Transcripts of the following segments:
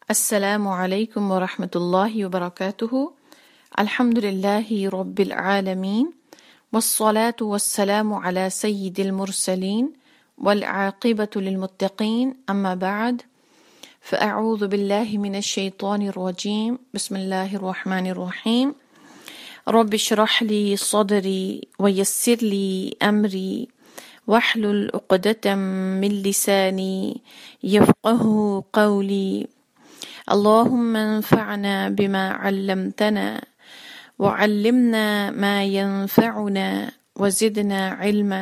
السلام علیکم ورحمۃ اللہ وبرکاتہ۔ الحمد للہ رب العالمین والصلاة والسلام علی سید المرسلین والعاقبۃ للمتقین، اما بعد فاعوذ باللہ من الشیطان الرجیم، بسم اللہ الرحمن الرحیم۔ رب اشرح لی صدری ویسر لی امری واحلل عقدۃ من لسانی یفقہوا قولی۔ اللهم انفعنا بما علمتنا وعلمنا ما ينفعنا وزدنا علما۔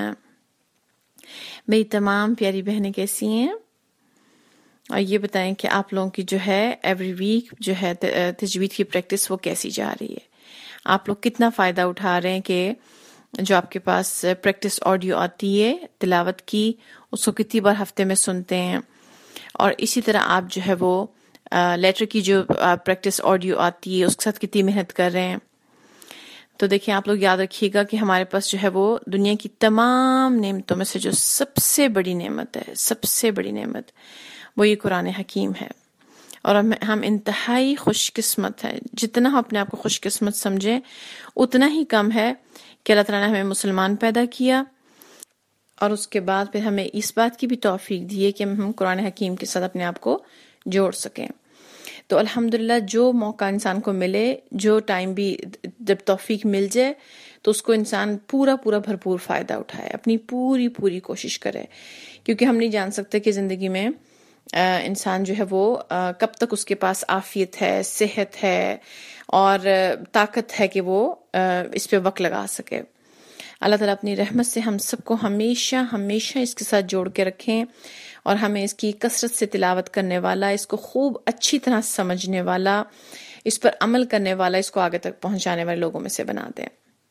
میری تمام پیاری بہنیں کیسی ہیں؟ اور یہ بتائیں کہ آپ لوگوں کی جو ہے ایوری ویک جو ہے تجوید کی پریکٹس وہ کیسی جا رہی ہے؟ آپ لوگ کتنا فائدہ اٹھا رہے ہیں کہ جو آپ کے پاس پریکٹس آڈیو آتی ہے تلاوت کی، اس کو کتنی بار ہفتے میں سنتے ہیں؟ اور اسی طرح آپ جو ہے وہ لیٹر کی جو پریکٹس آڈیو آتی ہے اس کے ساتھ کتنی محنت کر رہے ہیں۔ تو دیکھیں، آپ لوگ یاد رکھیے گا کہ ہمارے پاس جو ہے وہ دنیا کی تمام نعمتوں میں سے جو سب سے بڑی نعمت ہے، سب سے بڑی نعمت، وہ یہ قرآن حکیم ہے۔ اور ہم انتہائی خوش قسمت ہیں۔ جتنا ہم اپنے آپ کو خوش قسمت سمجھیں اتنا ہی کم ہے کہ اللہ تعالیٰ نے ہمیں مسلمان پیدا کیا اور اس کے بعد پھر ہمیں اس بات کی بھی توفیق دی ہے کہ ہم قرآن حکیم کے ساتھ اپنے آپ کو جوڑ سکیں۔ تو الحمدللہ جو موقع انسان کو ملے، جو ٹائم بھی جب توفیق مل جائے تو اس کو انسان پورا بھرپور فائدہ اٹھائے، اپنی پوری کوشش کرے، کیونکہ ہم نہیں جان سکتے کہ زندگی میں انسان جو ہے وہ کب تک اس کے پاس عافیت ہے، صحت ہے اور طاقت ہے کہ وہ اس پہ وقت لگا سکے۔ اللہ تعالیٰ اپنی رحمت سے ہم سب کو ہمیشہ اس کے ساتھ جوڑ کے رکھیں اور ہمیں اس کی کثرت سے تلاوت کرنے والا، اس کو خوب اچھی طرح سمجھنے والا، اس پر عمل کرنے والا، اس کو آگے تک پہنچانے والے لوگوں میں سے بنا دیں۔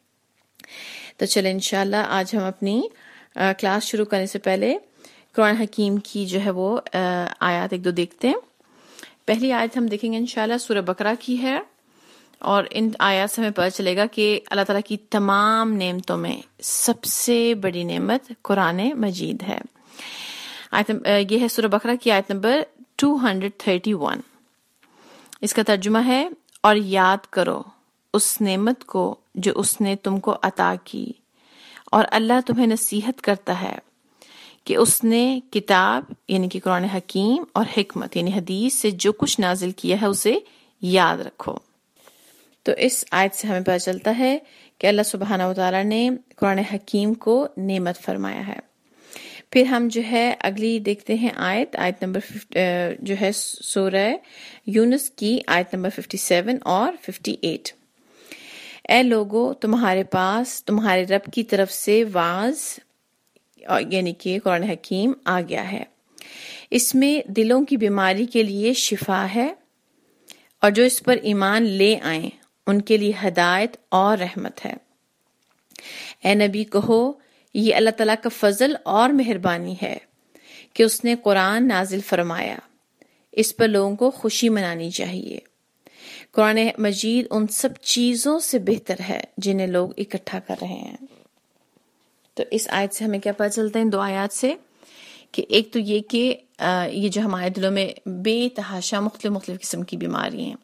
تو چلیں انشاءاللہ آج ہم اپنی کلاس شروع کرنے سے پہلے قرآن حکیم کی جو ہے وہ آیات ایک دو دیکھتے ہیں۔ پہلی آیت ہم دیکھیں گے انشاءاللہ سورہ بقرہ کی ہے، اور ان آیات سے ہمیں پتہ چلے گا کہ اللہ تعالیٰ کی تمام نعمتوں میں سب سے بڑی نعمت قرآن مجید ہے۔ یہ ہے سورہ بقرہ کی آیت نمبر 231۔ اس کا ترجمہ ہے، اور یاد کرو اس نعمت کو جو اس نے تم کو عطا کی، اور اللہ تمہیں نصیحت کرتا ہے کہ اس نے کتاب یعنی کہ قرآن حکیم اور حکمت یعنی حدیث سے جو کچھ نازل کیا ہے اسے یاد رکھو۔ تو اس آیت سے ہمیں پتہ چلتا ہے کہ اللہ سبحانہ و تعالیٰ نے قرآن حکیم کو نعمت فرمایا ہے۔ پھر ہم جو ہے اگلی دیکھتے ہیں آیت نمبر جو ہے سورہ یونس کی آیت نمبر 57 اور 58۔ اے لوگو، تمہارے پاس تمہارے رب کی طرف سے واعظ یعنی کہ قرآن حکیم آ گیا ہے، اس میں دلوں کی بیماری کے لیے شفا ہے، اور جو اس پر ایمان لے آئیں ان کے لیے ہدایت اور رحمت ہے۔ اے نبی کہو، یہ اللہ تعالیٰ کا فضل اور مہربانی ہے کہ اس نے قرآن نازل فرمایا، اس پر لوگوں کو خوشی منانی چاہیے۔ قرآن مجید ان سب چیزوں سے بہتر ہے جنہیں لوگ اکٹھا کر رہے ہیں۔ تو اس آیت سے ہمیں کیا پتہ چلتا ہے ان دو آیات سے؟ کہ ایک تو یہ کہ یہ جو ہمارے دلوں میں بے تحاشا مختلف قسم کی بیماری ہیں،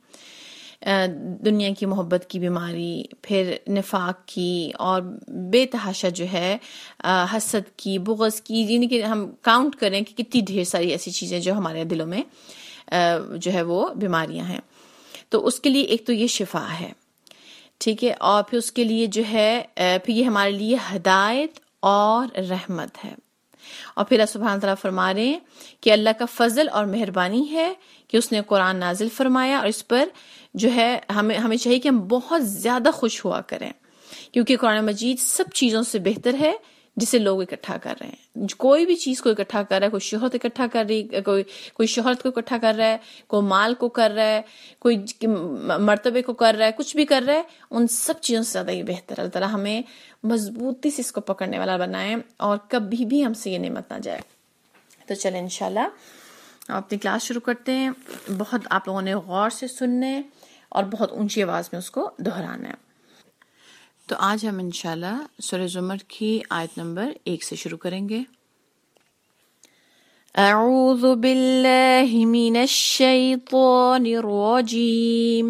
دنیا کی محبت کی بیماری، پھر نفاق کی، اور بے تحاشا جو ہے حسد کی، بغض کی، یعنی کہ ہم کاؤنٹ کریں کہ کتنی ڈھیر ساری ایسی چیزیں جو ہمارے دلوں میں جو ہے وہ بیماریاں ہیں۔ تو اس کے لیے ایک تو یہ شفا ہے، ٹھیک ہے، اور پھر اس کے لیے جو ہے پھر یہ ہمارے لیے ہدایت اور رحمت ہے۔ اور پھر اللہ سبحانہ تعالیٰ فرما رہے ہیں کہ اللہ کا فضل اور مہربانی ہے کہ اس نے قرآن نازل فرمایا، اور اس پر جو ہے ہمیں چاہیے کہ ہم بہت زیادہ خوش ہوا کریں، کیونکہ قرآن مجید سب چیزوں سے بہتر ہے جسے لوگ اکٹھا کر رہے ہیں۔ کوئی بھی چیز کو اکٹھا کر رہا ہے، کوئی شہرت اکٹھا کر رہی، کوئی شہرت کو اکٹھا کر رہا ہے، کوئی مال کو کر رہا ہے، کوئی مرتبے کو کر رہا ہے، کچھ بھی کر رہا ہے، ان سب چیزوں سے زیادہ یہ بہتر ہے۔ اللہ تعالیٰ ہمیں مضبوطی سے اس کو پکڑنے والا بنائے اور کبھی بھی ہم سے یہ نعمت نہ جائے۔ تو چلیں انشاءاللہ ہم اپنی کلاس شروع کرتے ہیں۔ بہت آپ لوگوں نے غور سے سننے اور بہت اونچی آواز میں اس کو دہرانا ہے۔ تو آج ہم انشاءاللہ سورہ زمر کی آیت نمبر 1 سے شروع کریں گے۔ أعوذ بالله من الشيطان الرجيم.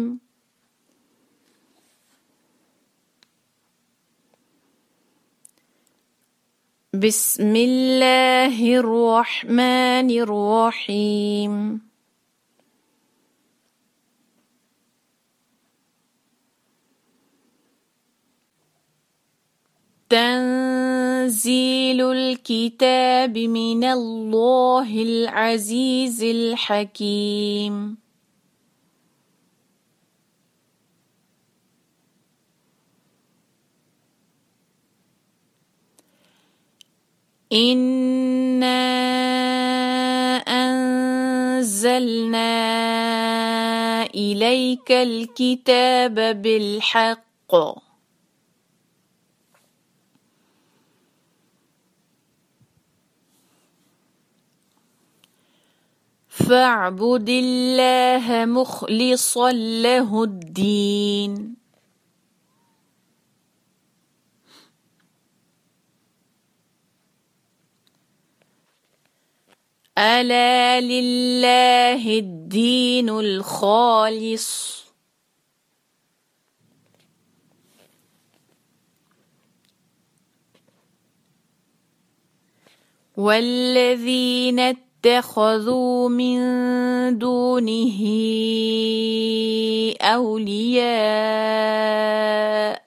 بسم الله الرحمن الرحيم. تنزيل الكتاب من الله العزيز الحكيم. إنا أنزلنا إليك الكتاب بالحق فاعبد الله مخلصا له الدين. ألا لله الدين الخالص والذين اتخذوا من دونه أولياء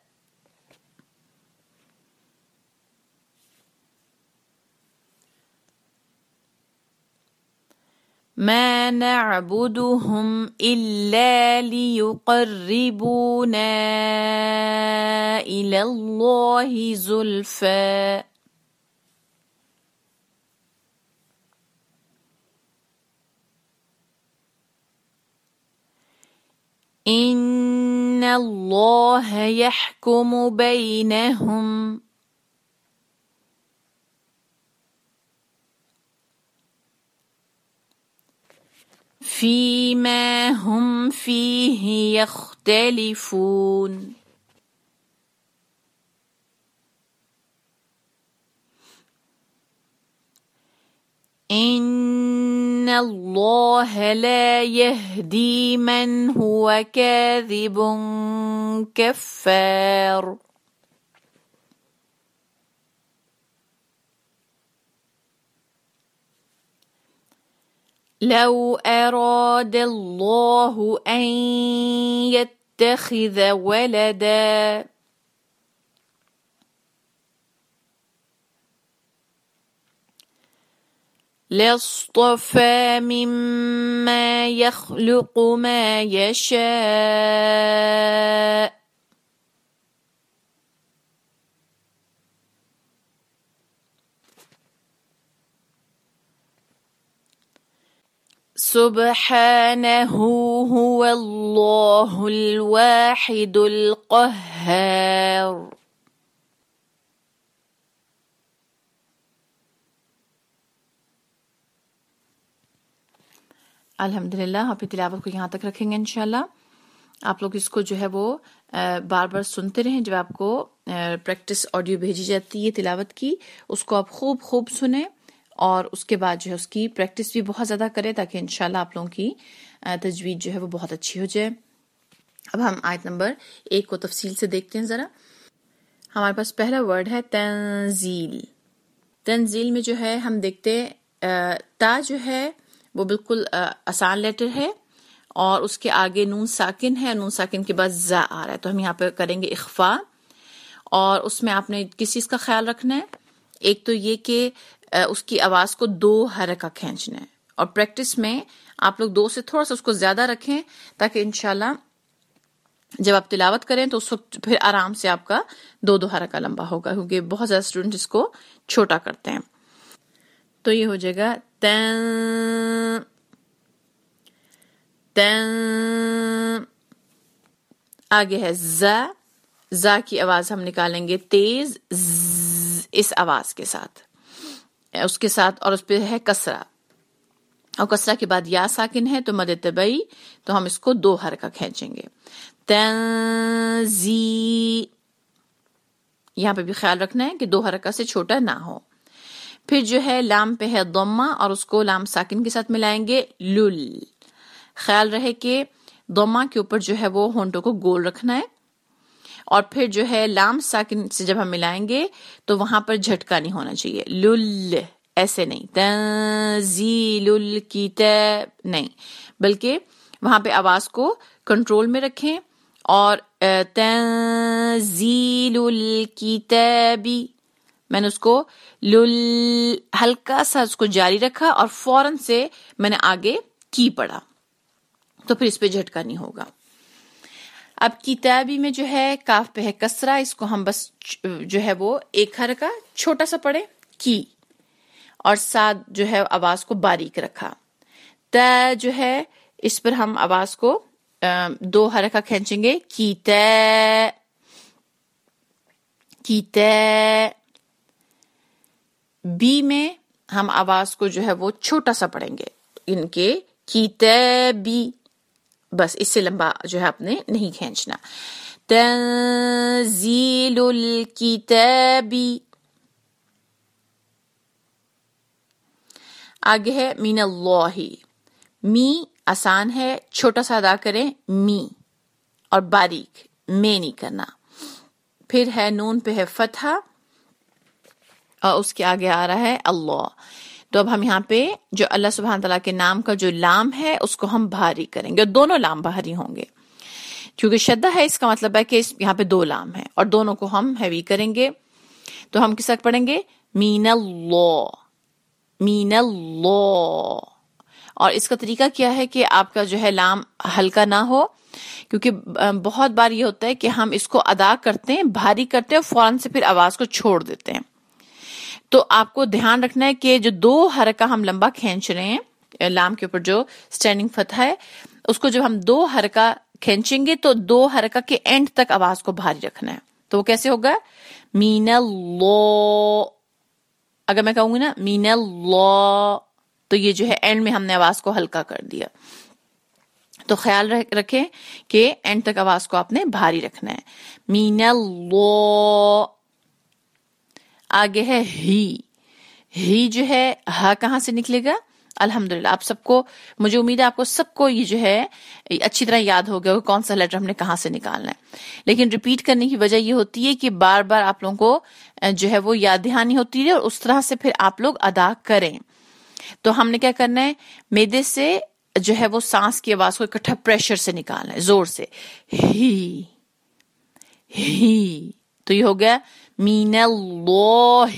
ما نعبدهم إلا ليقربونا إلى الله زلفى إن الله يحكم بينهم فيما هم فيه يختلفون. إن الله لا يهدي من هو كاذب كفار. لو أراد الله أن يتخذ ولدا لاصطفى مما يخلق ما يشاء سبحانه هو الله الواحد القهار. الحمدللہ آپ اپنی تلاوت کو یہاں تک رکھیں گے انشاءاللہ. آپ لوگ اس کو جو ہے وہ بار بار سنتے رہیں. جب آپ کو پریکٹس آڈیو بھیجی جاتی ہے تلاوت کی، اس کو آپ خوب سنیں اور اس کے بعد جو ہے اس کی پریکٹس بھی بہت زیادہ کریں تاکہ انشاءاللہ آپ لوگوں کی تجوید جو ہے وہ بہت اچھی ہو جائے. اب ہم آیت نمبر 1 کو تفصیل سے دیکھتے ہیں ذرا. ہمارے پاس پہلا ورڈ ہے تنزیل. تنزیل میں جو ہے ہم دیکھتے تا جو ہے وہ بالکل آسان لیٹر ہے اور اس کے آگے نون ساکن ہے، نون ساکن کے بعد زا آ رہا ہے، تو ہم یہاں پہ کریں گے اخفا. اور اس میں آپ نے کس چیز کا خیال رکھنا ہے؟ ایک تو یہ کہ اس کی آواز کو 2 حرکہ کھینچنا ہے، اور پریکٹس میں آپ لوگ 2 سے تھوڑا سا اس کو زیادہ رکھیں تاکہ انشاءاللہ جب آپ تلاوت کریں تو اس وقت پھر آرام سے آپ کا 2 حرکہ لمبا ہوگا، کیونکہ بہت زیادہ اسٹوڈنٹ اس کو چھوٹا کرتے ہیں. تو یہ ہو جائے گا تن تن. آگے ہے زا کی آواز ہم نکالیں گے تیز اس آواز کے ساتھ، اس کے ساتھ، اور اس پہ ہے کسرہ، اور کسرہ کے بعد یا ساکن ہے تو مد طبعی، تو ہم اس کو 2 حرکہ کھینچیں گے. تنزی، یہاں پہ بھی خیال رکھنا ہے کہ 2 حرکہ سے چھوٹا نہ ہو. پھر جو ہے لام پہ ہے ضمہ اور اس کو لام ساکن کے ساتھ ملائیں گے لل. خیال رہے کہ ضمہ کے اوپر جو ہے وہ ہونٹوں کو گول رکھنا ہے. اور پھر جو ہے لام ساکن سے جب ہم ملائیں گے تو وہاں پر جھٹکا نہیں ہونا چاہیے. لل ایسے نہیں، تنزیل الکتاب نہیں، بلکہ وہاں پہ آواز کو کنٹرول میں رکھیں اور تنزیل الکتابی میں نے اس کو لل ہلکا سا اس کو جاری رکھا اور فوراً سے میں نے آگے کی پڑھا، تو پھر اس پہ جھٹکا نہیں ہوگا. اب کتابی میں جو ہے کاف پہ ہے کسرہ، اس کو ہم بس جو ہے وہ ایک حرکہ چھوٹا سا پڑھے کی، اور ساتھ جو ہے آواز کو باریک رکھا. تا جو ہے اس پر ہم آواز کو 2 حرکہ کھینچیں گے، کیتا کیتا. بی میں ہم آواز کو جو ہے وہ چھوٹا سا پڑھیں گے، ان کے کتابی، بس اس سے لمبا جو ہے آپ نے نہیں کھینچنا. تنزیل الکتابی. آگے ہے من اللہ. می آسان ہے، چھوٹا سا ادا کریں می، اور باریک میں نہیں کرنا. پھر ہے نون پہ ہے فتحہ اور اس کے آگے آ رہا ہے اللہ. تو اب ہم یہاں پہ جو اللہ سبحانہ تعالیٰ کے نام کا جو لام ہے اس کو ہم بھاری کریں گے، دونوں لام بھاری ہوں گے. کیونکہ شدہ ہے اس کا مطلب ہے کہ یہاں پہ 2 لام ہیں اور دونوں کو ہم ہیوی کریں گے. تو ہم کس وقت پڑھیں گے؟ مین اللہ، مین اللہ. اور اس کا طریقہ کیا ہے کہ آپ کا جو ہے لام ہلکا نہ ہو، کیونکہ بہت بار یہ ہوتا ہے کہ ہم اس کو ادا کرتے ہیں، بھاری کرتے ہیں، فوراً سے پھر آواز کو چھوڑ دیتے ہیں. تو آپ کو دھیان رکھنا ہے کہ جو 2 حرکہ ہم لمبا کھینچ رہے ہیں لام کے اوپر جو سٹینڈنگ فتح ہے، اس کو جب ہم 2 حرکہ کھینچیں گے تو 2 حرکہ کے اینڈ تک آواز کو بھاری رکھنا ہے. تو وہ کیسے ہوگا؟ مین اللہ. اگر میں کہوں گی نا مین اللہ، تو یہ جو ہے اینڈ میں ہم نے آواز کو ہلکا کر دیا. تو خیال رکھیں کہ اینڈ تک آواز کو آپ نے بھاری رکھنا ہے. مین اللہ. آگے ہے ہی جو ہے ہا کہاں سے نکلے گا؟ الحمدللہ آپ سب کو، مجھے امید ہے آپ کو سب کو یہ جو ہے اچھی طرح یاد ہو گیا کون سا لیٹر ہم نے کہاں سے نکالنا ہے. لیکن ریپیٹ کرنے کی وجہ یہ ہوتی ہے کہ بار بار آپ لوگوں کو جو ہے وہ یاد دہانی ہوتی ہے اور اس طرح سے پھر آپ لوگ ادا کریں. تو ہم نے کیا کرنا ہے، میدے سے جو ہے وہ سانس کی آواز کو اکٹھا پریشر سے نکالنا ہے، زور سے. ہی. تو یہ ہو گیا مین اللہ.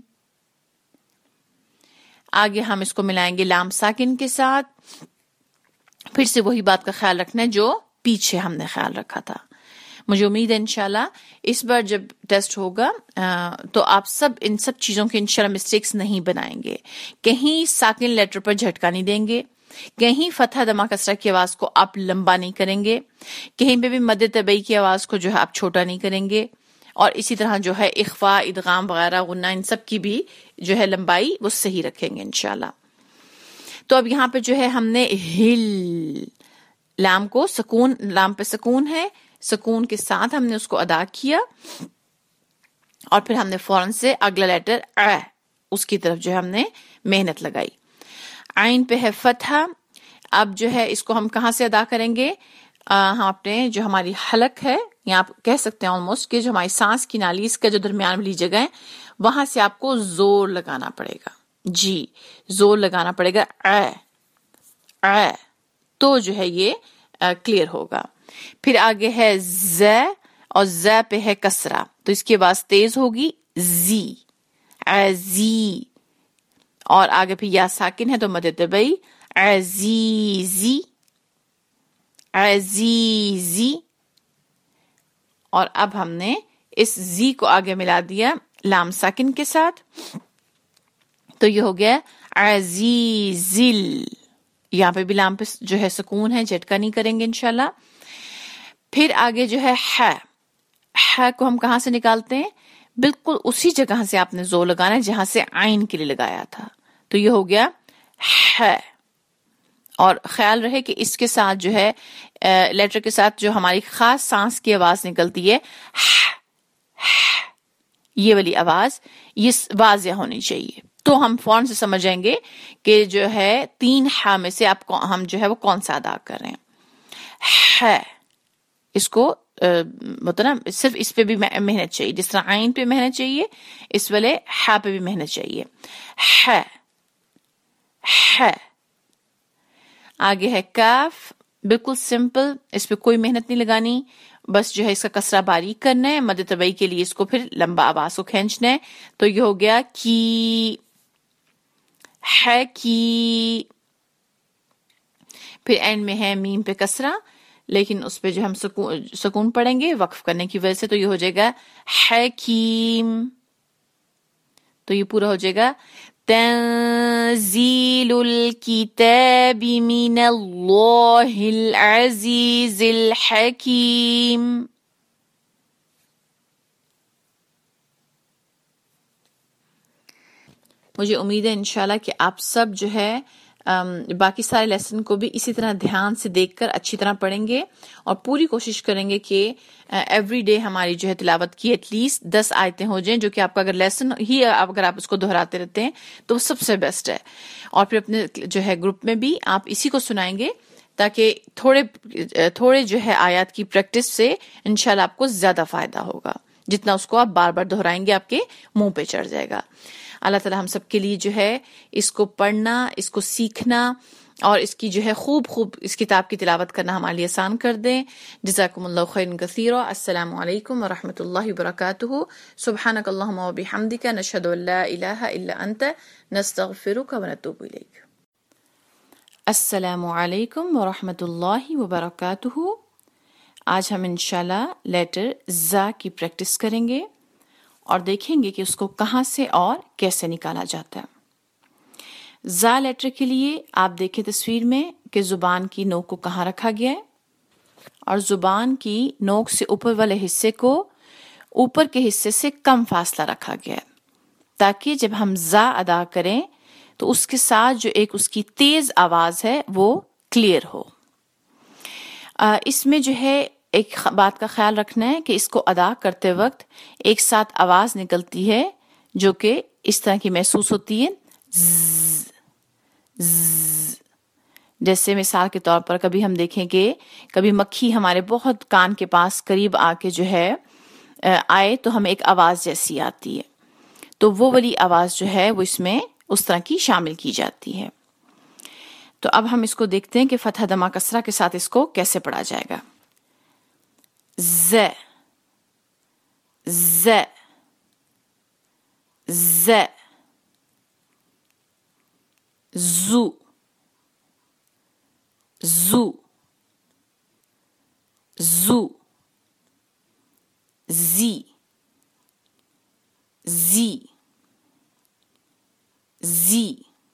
آگے ہم اس کو ملائیں گے لام ساکن کے ساتھ. پھر سے وہی بات کا خیال رکھنا ہے جو پیچھے ہم نے خیال رکھا تھا. مجھے امید ہے انشاءاللہ اس بار جب ٹیسٹ ہوگا تو آپ سب ان سب چیزوں کے انشاءاللہ مسٹیکس نہیں بنائیں گے. کہیں ساکن لیٹر پر جھٹکا نہیں دیں گے، کہیں فتح دما کسرہ کی آواز کو آپ لمبا نہیں کریں گے، کہیں پہ بھی مد طبعی کی آواز کو جو ہے آپ چھوٹا نہیں کریں گے، اور اسی طرح جو ہے اخفاء، ادغام وغیرہ، غنہ، ان سب کی بھی جو ہے لمبائی وہ صحیح رکھیں گے انشاءاللہ. تو اب یہاں پہ جو ہے ہم نے ہل لام کو سکون، لام پہ سکون ہے، سکون کے ساتھ ہم نے اس کو ادا کیا، اور پھر ہم نے فوراً سے اگلا لیٹر اس کی طرف جو ہے ہم نے محنت لگائی. عین پہ ہے فتحہ. اب جو ہے اس کو ہم کہاں سے ادا کریں گے؟ ہم اپنے جو ہماری حلق ہے، یا آپ کہہ سکتے ہیں آلموسٹ کہ جو ہماری سانس کی نالی، اس کا جو درمیان والی جگہ ہے، وہاں سے آپ کو زور لگانا پڑے گا. جی زور لگانا پڑے گا. تو جو ہے یہ کلیئر ہوگا. پھر آگے ہے ز، اور ز پہ ہے کسرہ، تو اس کی آواز تیز ہوگی زی، عزی. اور آگے پھر یا ساکن ہے تو مد طبعی عزیزی، عزیزی. اور اب ہم نے اس زی کو آگے ملا دیا لام ساکن کے ساتھ، تو یہ ہو گیا عزیزل. یہاں پہ بھی لام پہ جو ہے سکون ہے، جھٹکا نہیں کریں گے انشاءاللہ. پھر آگے جو ہے ہے کو ہم کہاں سے نکالتے ہیں؟ بالکل اسی جگہ سے آپ نے زور لگانا ہے جہاں سے عین کے لیے لگایا تھا. تو یہ ہو گیا ہے. اور خیال رہے کہ اس کے ساتھ جو ہے لیٹر کے ساتھ جو ہماری خاص سانس کی آواز نکلتی ہے، یہ والی آواز یہ واضح ہونی چاہیے، تو ہم فوراً سے سمجھیں گے کہ جو ہے 3 ہا میں سے ہم جو ہے وہ کون سا ادا کر رہے ہیں. ہے اس کو مطلب صرف اس پہ بھی محنت چاہیے، جس طرح عین پہ محنت چاہیے اس والے ہا پہ بھی محنت چاہیے. ہے ہے. آگے ہے کاف، بالکل سمپل، اس پہ کوئی محنت نہیں لگانی، بس جو ہے اس کا کسرہ باریک کرنا ہے، مد طبعی کے لیے اس کو پھر لمبا آواز کو کھینچنا ہے. تو یہ ہو گیا کی. ہے کی. پھر اینڈ میں ہے میم پہ کسرہ، لیکن اس پہ جو ہم سکون پڑھیں گے وقف کرنے کی وجہ سے، تو یہ ہو جائے گا حکیم. تو یہ پورا ہو جائے گا تنزیل الکتاب من اللہ العزیز الحکیم. مجھے امید ہے انشاءاللہ کہ آپ سب جو ہے باقی سارے لیسن کو بھی اسی طرح دھیان سے دیکھ کر اچھی طرح پڑھیں گے اور پوری کوشش کریں گے کہ ایوری ڈے ہماری جو ہے تلاوت کی ایٹ لیسٹ 10 آیتیں ہو جائیں، جو کہ آپ کا اگر لیسن ہی اگر آپ اس کو دہراتے رہتے ہیں تو وہ سب سے بیسٹ ہے. اور پھر اپنے جو ہے گروپ میں بھی آپ اسی کو سنائیں گے تاکہ تھوڑے جو ہے آیات کی پریکٹس سے انشاءاللہ آپ کو زیادہ فائدہ ہوگا. جتنا اس کو آپ بار بار دہرائیں گے آپ کے منہ پہ چڑھ جائے گا. اللہ تعالیٰ ہم سب کے لیے جو ہے اس کو پڑھنا، اس کو سیکھنا اور اس کی جو ہے خوب اس کتاب کی تلاوت کرنا ہمارے لیے آسان کر دیں. جزاکم اللہ خیرا کثیرا. السلام علیکم ورحمۃ اللہ وبرکاتہ. سبحانک اللہم وبحمدک، نشہد ان لا الہ الا انت، نستغفرک ونتوب الیک. السلام علیکم ورحمۃ اللہ وبرکاتہ. آج ہم انشاءاللہ لیٹر زا کی پریکٹس کریں گے اور دیکھیں گے کہ اس کو کہاں سے اور کیسے نکالا جاتا ہے. زا لیٹر کے لیے آپ دیکھیں تصویر میں کہ زبان کی نوک کو کہاں رکھا گیا ہے، اور زبان کی نوک سے اوپر والے حصے کو اوپر کے حصے سے کم فاصلہ رکھا گیا ہے، تاکہ جب ہم زا ادا کریں تو اس کے ساتھ جو ایک اس کی تیز آواز ہے وہ کلیئر ہو. اس میں جو ہے ایک بات کا خیال رکھنا ہے کہ اس کو ادا کرتے وقت ایک ساتھ آواز نکلتی ہے جو کہ اس طرح کی محسوس ہوتی ہے، ز ز. جیسے مثال کے طور پر کبھی ہم دیکھیں کہ کبھی مکھی ہمارے بہت کان کے پاس قریب آ کے جو ہے آئے تو ہمیں ایک آواز جیسی آتی ہے، تو وہ والی آواز جو ہے وہ اس میں اس طرح کی شامل کی جاتی ہے. تو اب ہم اس کو دیکھتے ہیں کہ فتح دمہ کسرہ کے ساتھ اس کو کیسے پڑھا جائے گا. ز ز ز. زو زو زو. زی زی زی.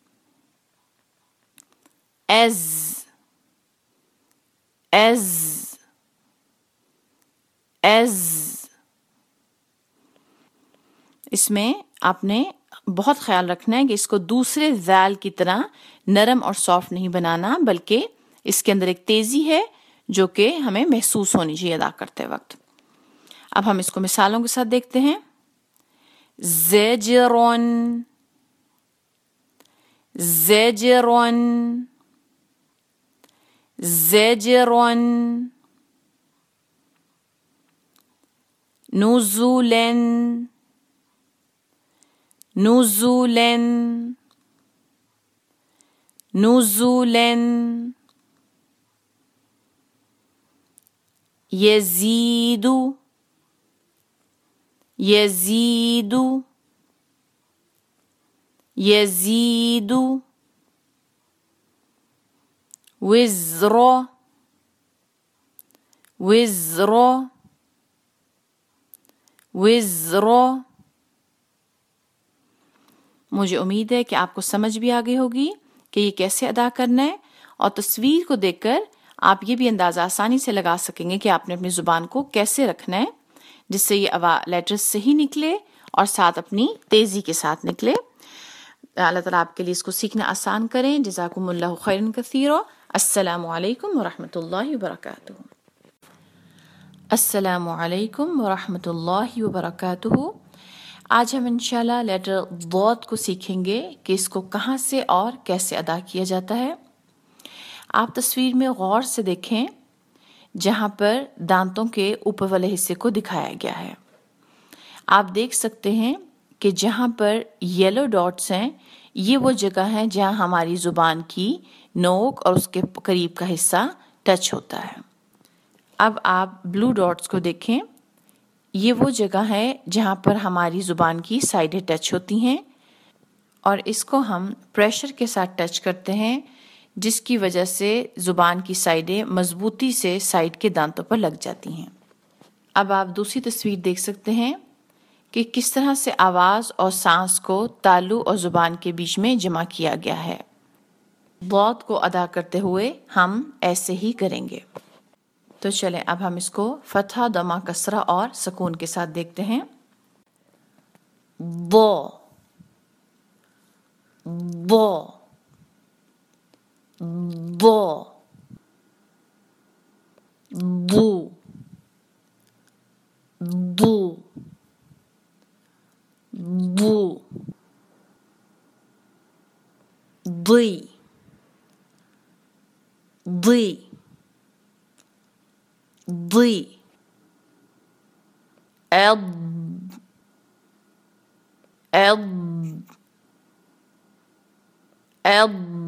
از از از. اس میں آپ نے بہت خیال رکھنا ہے کہ اس کو دوسرے ذال کی طرح نرم اور سافٹ نہیں بنانا، بلکہ اس کے اندر ایک تیزی ہے جو کہ ہمیں محسوس ہونی چاہیے ادا کرتے وقت. اب ہم اس کو مثالوں کے ساتھ دیکھتے ہیں. زجرون زجرون زجرون. نزولن نزولن نزولن. يزيد يزيد يزيد. وزر وزر وزر. مجھے امید ہے کہ آپ کو سمجھ بھی آ گئی ہوگی کہ یہ کیسے ادا کرنا ہے، اور تصویر کو دیکھ کر آپ یہ بھی اندازہ آسانی سے لگا سکیں گے کہ آپ نے اپنی زبان کو کیسے رکھنا ہے جس سے یہ لیٹر صحیح نکلے اور ساتھ اپنی تیزی کے ساتھ نکلے. اللہ تعالیٰ آپ کے لیے اس کو سیکھنا آسان کریں. جزاکم اللہ خیرا کثیرا. السلام علیکم ورحمۃ اللہ وبرکاتہ. السلام علیکم ورحمۃ اللہ وبرکاتہ. آج ہم انشاءاللہ لیٹر ضاد کو سیکھیں گے کہ اس کو کہاں سے اور کیسے ادا کیا جاتا ہے۔ آپ تصویر میں غور سے دیکھیں جہاں پر دانتوں کے اوپر والے حصے کو دکھایا گیا ہے۔ آپ دیکھ سکتے ہیں کہ جہاں پر یلو ڈاٹس ہیں یہ وہ جگہ ہے جہاں ہماری زبان کی نوک اور اس کے قریب کا حصہ ٹچ ہوتا ہے۔ اب آپ بلو ڈاٹس کو دیکھیں، یہ وہ جگہ ہے جہاں پر ہماری زبان کی سائڈیں ٹچ ہوتی ہیں اور اس کو ہم پریشر کے ساتھ ٹچ کرتے ہیں جس کی وجہ سے زبان کی سائڈیں مضبوطی سے سائڈ کے دانتوں پر لگ جاتی ہیں۔ اب آپ دوسری تصویر دیکھ سکتے ہیں کہ کس طرح سے آواز اور سانس کو تالو اور زبان کے بیچ میں جمع کیا گیا ہے۔ ضاد کو ادا کرتے ہوئے ہم ایسے ہی کریں گے۔ تو چلیں اب ہم اس کو فتحہ، ضمہ، کسرہ اور سکون کے ساتھ دیکھتے ہیں۔ ض ض ض ضو ضو ضو ضی ضی ضی اض اض اض۔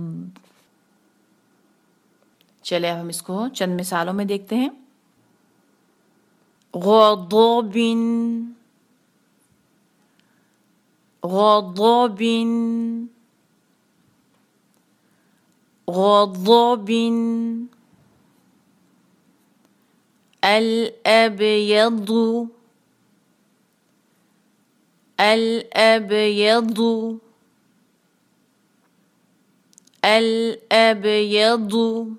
چلے اب ہم اس کو چند مثالوں میں دیکھتے ہیں۔ غضب غضب غضب الأبيض الأبيض الأبيض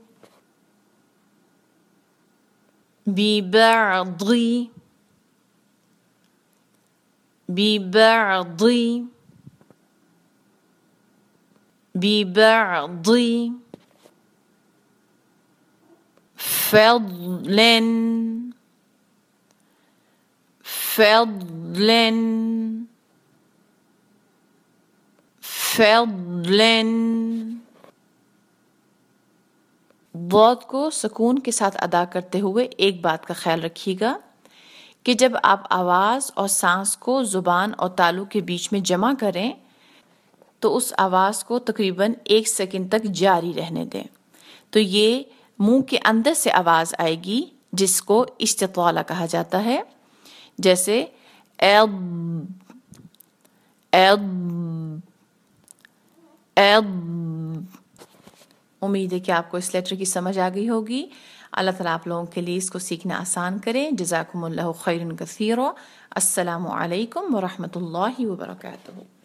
ببعض ببعض ببعض فضلا فضلا فضلا۔ ضاد کو سکون کے ساتھ ادا کرتے ہوئے ایک بات کا خیال رکھیے گا کہ جب آپ آواز اور سانس کو زبان اور تالو کے بیچ میں جمع کریں تو اس آواز کو تقریباً 1 سیکنڈ تک جاری رہنے دیں۔ تو یہ منہ کے اندر سے آواز آئے گی جس کو استطالہ کہا جاتا ہے، جیسے ایب ایب ایب۔ امید ہے کہ آپ کو اس لیٹر کی سمجھ آ گئی ہوگی۔ اللہ تعالیٰ آپ لوگوں کے لیے اس کو سیکھنا آسان کرے۔ جزاکم اللہ خیرا کثیرا۔ السلام علیکم ورحمۃ اللہ وبرکاتہ۔